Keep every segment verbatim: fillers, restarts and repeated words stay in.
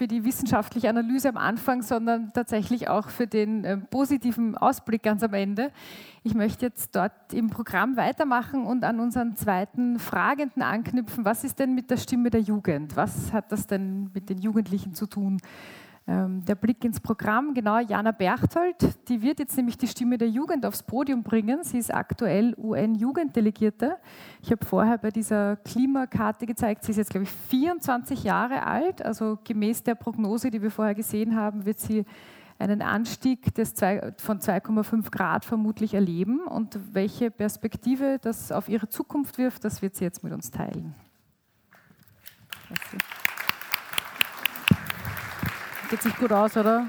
für die wissenschaftliche Analyse am Anfang, sondern tatsächlich auch für den äh, positiven Ausblick ganz am Ende. Ich möchte jetzt dort im Programm weitermachen und an unseren zweiten Fragenden anknüpfen. Was ist denn mit der Stimme der Jugend? Was hat das denn mit den Jugendlichen zu tun? Ähm, der Blick ins Programm, genau, Jana Berchtold, die wird jetzt nämlich die Stimme der Jugend aufs Podium bringen. Sie ist aktuell U N-Jugenddelegierte. Ich habe vorher bei dieser Klimakarte gezeigt, sie ist jetzt, glaube ich, vierundzwanzig Jahre alt. Also gemäß der Prognose, die wir vorher gesehen haben, wird sie einen Anstieg des zwei, von zwei Komma fünf Grad vermutlich erleben. Und welche Perspektive das auf ihre Zukunft wirft, das wird sie jetzt mit uns teilen. Merci. Geht sich gut aus, oder?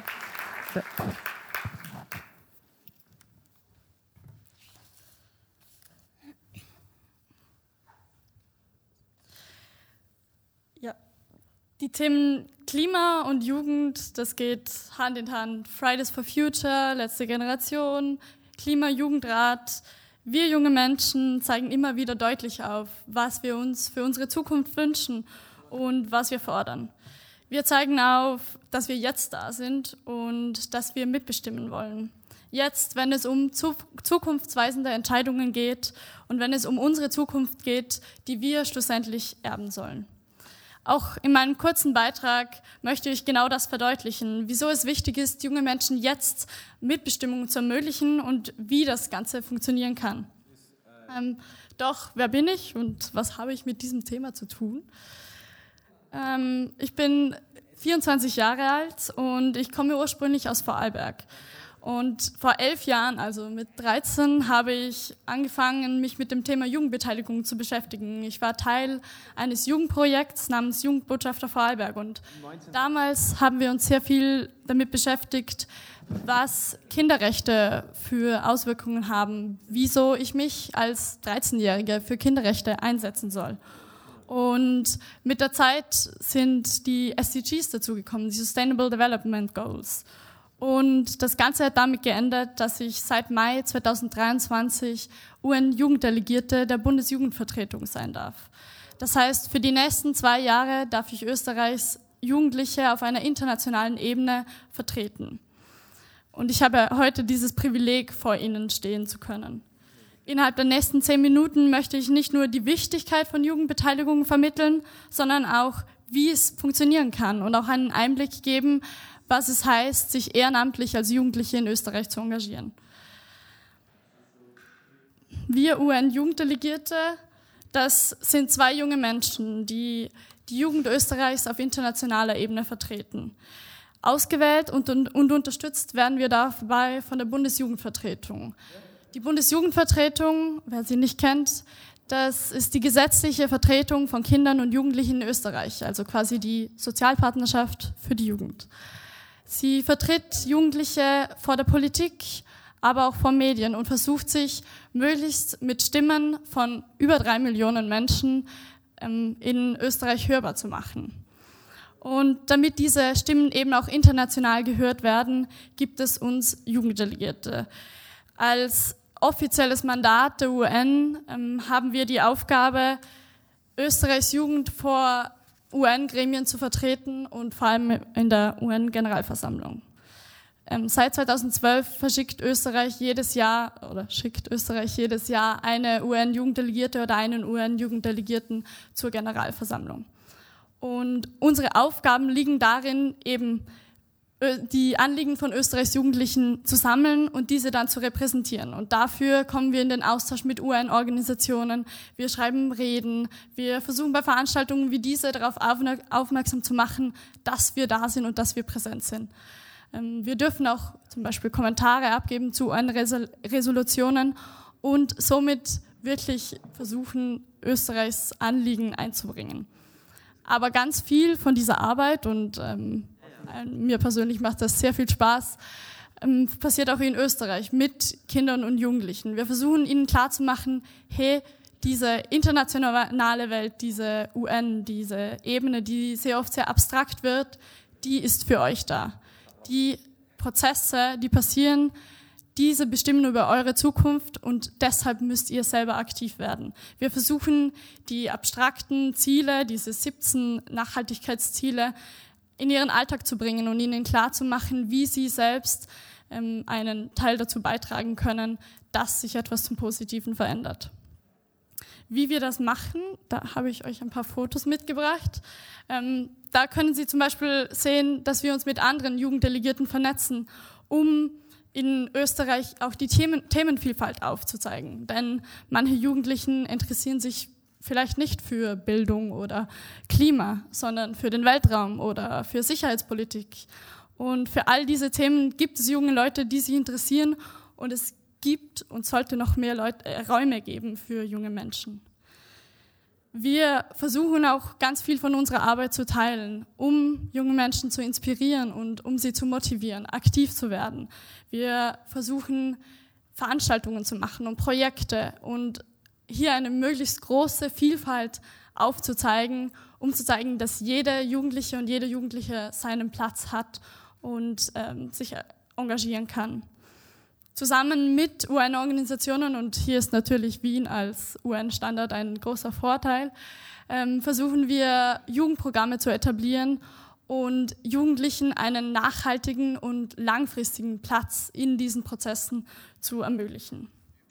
Ja, die Themen Klima und Jugend, das geht Hand in Hand. Fridays for Future, letzte Generation, Klima-Jugendrat. Wir junge Menschen zeigen immer wieder deutlich auf, was wir uns für unsere Zukunft wünschen und was wir fordern. Wir zeigen auf, dass wir jetzt da sind und dass wir mitbestimmen wollen. Jetzt, wenn es um zu, zukunftsweisende Entscheidungen geht und wenn es um unsere Zukunft geht, die wir schlussendlich erben sollen. Auch in meinem kurzen Beitrag möchte ich genau das verdeutlichen, wieso es wichtig ist, junge Menschen jetzt Mitbestimmung zu ermöglichen und wie das Ganze funktionieren kann. Ähm, doch, wer bin ich und was habe ich mit diesem Thema zu tun? Ähm, ich bin vierundzwanzig Jahre alt und ich komme ursprünglich aus Vorarlberg. Und vor elf Jahren, also mit dreizehn, habe ich angefangen, mich mit dem Thema Jugendbeteiligung zu beschäftigen. Ich war Teil eines Jugendprojekts namens Jugendbotschafter Vorarlberg. Und damals haben wir uns sehr viel damit beschäftigt, was Kinderrechte für Auswirkungen haben, wieso ich mich als dreizehnjährige für Kinderrechte einsetzen soll. Und mit der Zeit sind die S D Gs dazugekommen, die Sustainable Development Goals. Und das Ganze hat damit geendet, dass ich seit Mai zweitausenddreiundzwanzig U N-Jugenddelegierte der Bundesjugendvertretung sein darf. Das heißt, für die nächsten zwei Jahre darf ich Österreichs Jugendliche auf einer internationalen Ebene vertreten. Und ich habe heute dieses Privileg, vor Ihnen stehen zu können. Innerhalb der nächsten zehn Minuten möchte ich nicht nur die Wichtigkeit von Jugendbeteiligung vermitteln, sondern auch, wie es funktionieren kann und auch einen Einblick geben, was es heißt, sich ehrenamtlich als Jugendliche in Österreich zu engagieren. Wir U N-Jugenddelegierte, das sind zwei junge Menschen, die die Jugend Österreichs auf internationaler Ebene vertreten. Ausgewählt und, und, und unterstützt werden wir dabei von der Bundesjugendvertretung. Die Bundesjugendvertretung, wer sie nicht kennt, das ist die gesetzliche Vertretung von Kindern und Jugendlichen in Österreich, also quasi die Sozialpartnerschaft für die Jugend. Sie vertritt Jugendliche vor der Politik, aber auch vor Medien und versucht sich möglichst mit Stimmen von über drei Millionen Menschen ähm, in Österreich hörbar zu machen. Und damit diese Stimmen eben auch international gehört werden, gibt es uns Jugenddelegierte. Als offizielles Mandat der U N ähm, haben wir die Aufgabe, Österreichs Jugend vor U N-Gremien zu vertreten und vor allem in der U N-Generalversammlung. Ähm, seit zweitausendzwölf verschickt Österreich jedes Jahr oder schickt Österreich jedes Jahr eine U N-Jugenddelegierte oder einen U N-Jugenddelegierten zur Generalversammlung. Und unsere Aufgaben liegen darin, eben die Anliegen von Österreichs Jugendlichen zu sammeln und diese dann zu repräsentieren. Und dafür kommen wir in den Austausch mit U N-Organisationen, wir schreiben Reden, wir versuchen bei Veranstaltungen wie diese darauf aufmerksam zu machen, dass wir da sind und dass wir präsent sind. Wir dürfen auch zum Beispiel Kommentare abgeben zu U N-Resolutionen und somit wirklich versuchen, Österreichs Anliegen einzubringen. Aber ganz viel von dieser Arbeit und ähm, mir persönlich macht das sehr viel Spaß, ähm, passiert auch in Österreich mit Kindern und Jugendlichen. Wir versuchen ihnen klarzumachen, hey, diese internationale Welt, diese U N, diese Ebene, die sehr oft sehr abstrakt wird, die ist für euch da. Die Prozesse, die passieren, diese bestimmen über eure Zukunft und deshalb müsst ihr selber aktiv werden. Wir versuchen, die abstrakten Ziele, diese siebzehn Nachhaltigkeitsziele, in ihren Alltag zu bringen und ihnen klarzumachen, wie sie selbst ähm, einen Teil dazu beitragen können, dass sich etwas zum Positiven verändert. Wie wir das machen, da habe ich euch ein paar Fotos mitgebracht. Ähm, da können Sie zum Beispiel sehen, dass wir uns mit anderen Jugenddelegierten vernetzen, um in Österreich auch die Themen, Themenvielfalt aufzuzeigen. Denn manche Jugendlichen interessieren sich vielleicht nicht für Bildung oder Klima, sondern für den Weltraum oder für Sicherheitspolitik. Und für all diese Themen gibt es junge Leute, die sich interessieren, und es gibt und sollte noch mehr Leute, äh, Räume geben für junge Menschen. Wir versuchen auch ganz viel von unserer Arbeit zu teilen, um junge Menschen zu inspirieren und um sie zu motivieren, aktiv zu werden. Wir versuchen, Veranstaltungen zu machen und Projekte und hier eine möglichst große Vielfalt aufzuzeigen, um zu zeigen, dass jeder Jugendliche und jede Jugendliche seinen Platz hat und ähm, sich engagieren kann. Zusammen mit U N-Organisationen, und hier ist natürlich Wien als U N-Standort ein großer Vorteil, ähm, versuchen wir, Jugendprogramme zu etablieren und Jugendlichen einen nachhaltigen und langfristigen Platz in diesen Prozessen zu ermöglichen.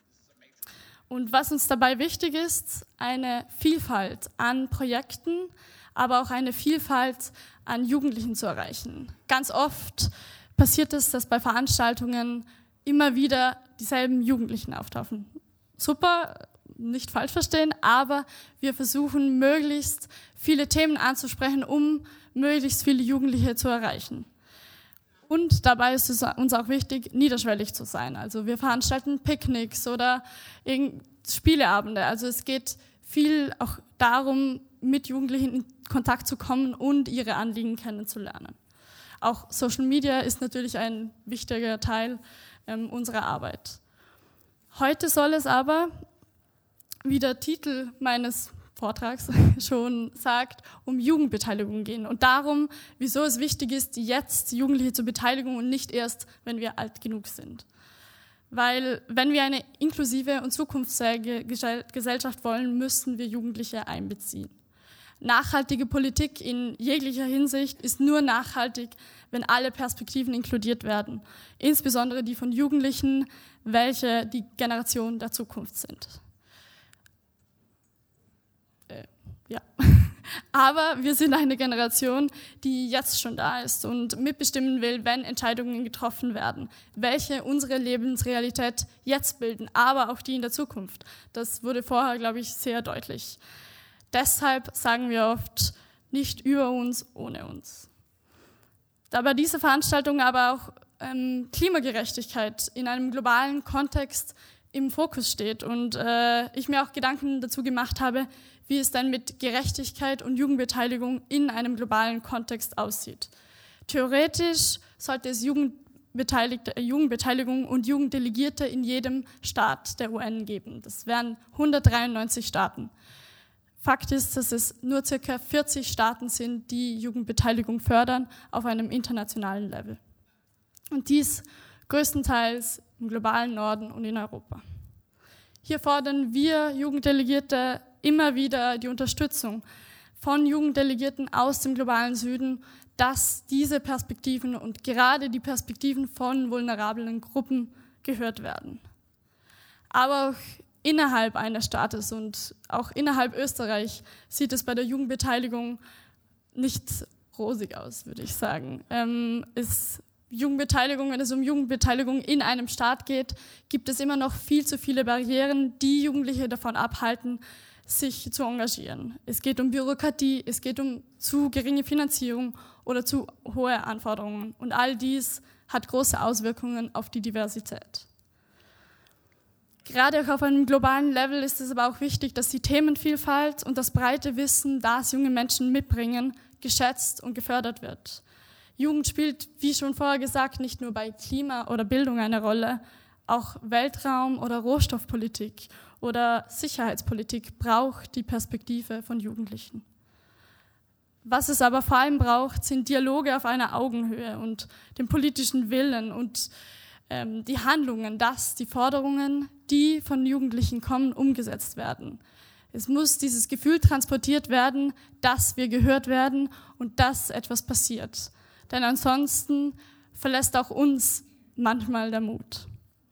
Und was uns dabei wichtig ist, eine Vielfalt an Projekten, aber auch eine Vielfalt an Jugendlichen zu erreichen. Ganz oft passiert es, dass bei Veranstaltungen immer wieder dieselben Jugendlichen auftauchen. Super, nicht falsch verstehen, aber wir versuchen, möglichst viele Themen anzusprechen, um möglichst viele Jugendliche zu erreichen. Und dabei ist es uns auch wichtig, niederschwellig zu sein. Also wir veranstalten Picknicks oder Spieleabende. Also es geht viel auch darum, mit Jugendlichen in Kontakt zu kommen und ihre Anliegen kennenzulernen. Auch Social Media ist natürlich ein wichtiger Teil ähm, unserer Arbeit. Heute soll es aber, wie der Titel meines Vortrags schon sagt, um Jugendbeteiligung gehen und darum, wieso es wichtig ist, jetzt Jugendliche zur Beteiligung und nicht erst, wenn wir alt genug sind. Weil wenn wir eine inklusive und zukunftsfähige Gesellschaft wollen, müssen wir Jugendliche einbeziehen. Nachhaltige Politik in jeglicher Hinsicht ist nur nachhaltig, wenn alle Perspektiven inkludiert werden, insbesondere die von Jugendlichen, welche die Generation der Zukunft sind. Äh, ja. Aber wir sind eine Generation, die jetzt schon da ist und mitbestimmen will, wenn Entscheidungen getroffen werden, welche unsere Lebensrealität jetzt bilden, aber auch die in der Zukunft. Das wurde vorher, glaube ich, sehr deutlich. Deshalb sagen wir oft, nicht über uns, ohne uns. Da bei dieser Veranstaltung aber auch ähm, Klimagerechtigkeit in einem globalen Kontext im Fokus steht und äh, ich mir auch Gedanken dazu gemacht habe, wie es dann mit Gerechtigkeit und Jugendbeteiligung in einem globalen Kontext aussieht. Theoretisch sollte es Jugendbeteiligte, äh, Jugendbeteiligung und Jugenddelegierte in jedem Staat der U N geben. Das wären hundertdreiundneunzig Staaten. Fakt ist, dass es nur ca. vierzig Staaten sind, die Jugendbeteiligung fördern auf einem internationalen Level. Und dies größtenteils im globalen Norden und in Europa. Hier fordern wir Jugenddelegierte immer wieder die Unterstützung von Jugenddelegierten aus dem globalen Süden, dass diese Perspektiven und gerade die Perspektiven von vulnerablen Gruppen gehört werden. Aber auch innerhalb eines Staates und auch innerhalb Österreich sieht es bei der Jugendbeteiligung nicht rosig aus, würde ich sagen. Ähm, ist Jugendbeteiligung, wenn es um Jugendbeteiligung in einem Staat geht, gibt es immer noch viel zu viele Barrieren, die Jugendliche davon abhalten, sich zu engagieren. Es geht um Bürokratie, es geht um zu geringe Finanzierung oder zu hohe Anforderungen. Und all dies hat große Auswirkungen auf die Diversität. Gerade auch auf einem globalen Level ist es aber auch wichtig, dass die Themenvielfalt und das breite Wissen, das junge Menschen mitbringen, geschätzt und gefördert wird. Jugend spielt, wie schon vorher gesagt, nicht nur bei Klima oder Bildung eine Rolle, auch Weltraum- oder Rohstoffpolitik oder Sicherheitspolitik braucht die Perspektive von Jugendlichen. Was es aber vor allem braucht, sind Dialoge auf einer Augenhöhe und den politischen Willen und die Handlungen, dass die Forderungen, die von Jugendlichen kommen, umgesetzt werden. Es muss dieses Gefühl transportiert werden, dass wir gehört werden und dass etwas passiert. Denn ansonsten verlässt auch uns manchmal der Mut.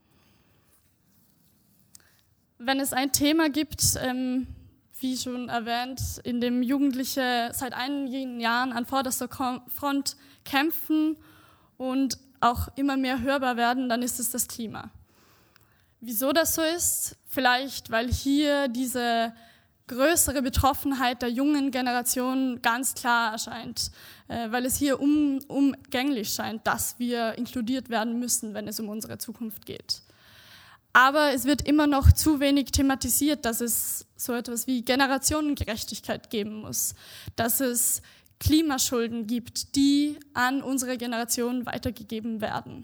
Wenn es ein Thema gibt, ähm, wie schon erwähnt, in dem Jugendliche seit einigen Jahren an vorderster Front kämpfen und auch immer mehr hörbar werden, dann ist es das Klima. Wieso das so ist? Vielleicht, weil hier diese größere Betroffenheit der jungen Generation ganz klar erscheint, äh, weil es hier um, umgänglich scheint, dass wir inkludiert werden müssen, wenn es um unsere Zukunft geht. Aber es wird immer noch zu wenig thematisiert, dass es so etwas wie Generationengerechtigkeit geben muss, dass es Klimaschulden gibt, die an unsere Generation weitergegeben werden.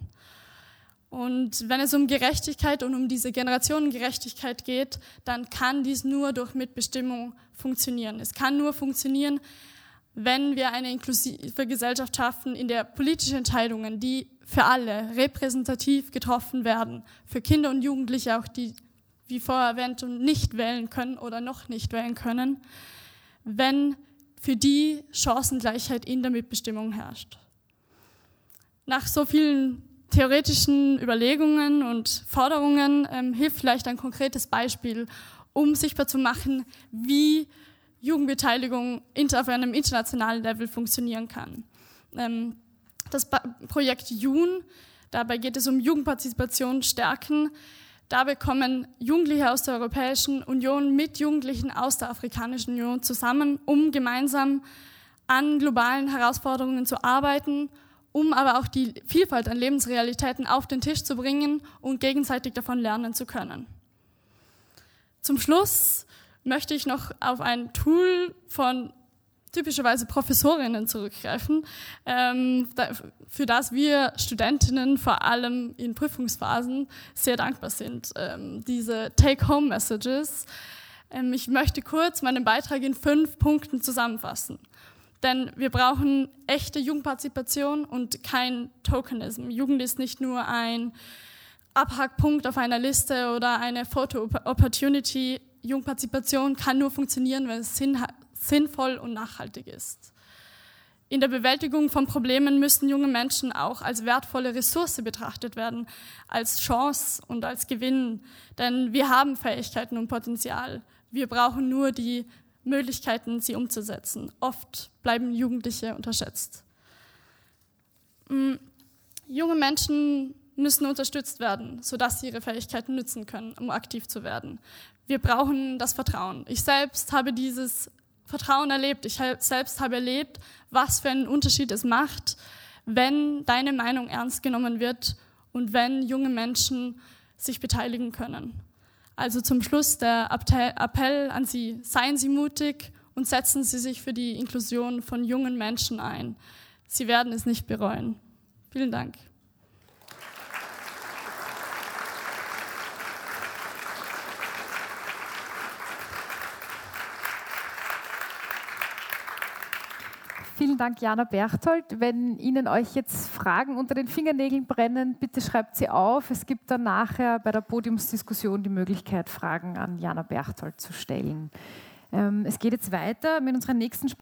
Und wenn es um Gerechtigkeit und um diese Generationengerechtigkeit geht, dann kann dies nur durch Mitbestimmung funktionieren. Es kann nur funktionieren, wenn wir eine inklusive Gesellschaft schaffen, in der politische Entscheidungen, die für alle repräsentativ getroffen werden, für Kinder und Jugendliche auch, die, wie vorher erwähnt, nicht wählen können oder noch nicht wählen können, wenn für die Chancengleichheit in der Mitbestimmung herrscht. Nach so vielen theoretischen Überlegungen und Forderungen ähm, hilft vielleicht ein konkretes Beispiel, um sichtbar zu machen, wie Jugendbeteiligung auf einem internationalen Level funktionieren kann. Ähm, das ba- Projekt Jun, dabei geht es um Jugendpartizipation stärken. Da bekommen Jugendliche aus der Europäischen Union mit Jugendlichen aus der Afrikanischen Union zusammen, um gemeinsam an globalen Herausforderungen zu arbeiten, um aber auch die Vielfalt an Lebensrealitäten auf den Tisch zu bringen und gegenseitig davon lernen zu können. Zum Schluss möchte ich noch auf ein Tool von typischerweise Professorinnen zurückgreifen, ähm, da, für das wir Studentinnen vor allem in Prüfungsphasen sehr dankbar sind. Ähm, diese Take-Home-Messages. Ähm, ich möchte kurz meinen Beitrag in fünf Punkten zusammenfassen. Denn wir brauchen echte Jugendpartizipation und kein Tokenism. Jugend ist nicht nur ein Abhackpunkt auf einer Liste oder eine Photo-Opportunity. Jugendpartizipation kann nur funktionieren, wenn es sinn- sinnvoll und nachhaltig ist. In der Bewältigung von Problemen müssen junge Menschen auch als wertvolle Ressource betrachtet werden, als Chance und als Gewinn. Denn wir haben Fähigkeiten und Potenzial. Wir brauchen nur die Möglichkeiten, sie umzusetzen. Oft bleiben Jugendliche unterschätzt. Junge Menschen müssen unterstützt werden, sodass sie ihre Fähigkeiten nutzen können, um aktiv zu werden. Wir brauchen das Vertrauen. Ich selbst habe dieses Vertrauen erlebt. Ich selbst habe erlebt, was für einen Unterschied es macht, wenn deine Meinung ernst genommen wird und wenn junge Menschen sich beteiligen können. Also zum Schluss der Appell an Sie, seien Sie mutig und setzen Sie sich für die Inklusion von jungen Menschen ein. Sie werden es nicht bereuen. Vielen Dank. Vielen Dank, Jana Berchtold. Wenn Ihnen euch jetzt Fragen unter den Fingernägeln brennen, bitte schreibt sie auf. Es gibt dann nachher bei der Podiumsdiskussion die Möglichkeit, Fragen an Jana Berchtold zu stellen. Es geht jetzt weiter mit unserer nächsten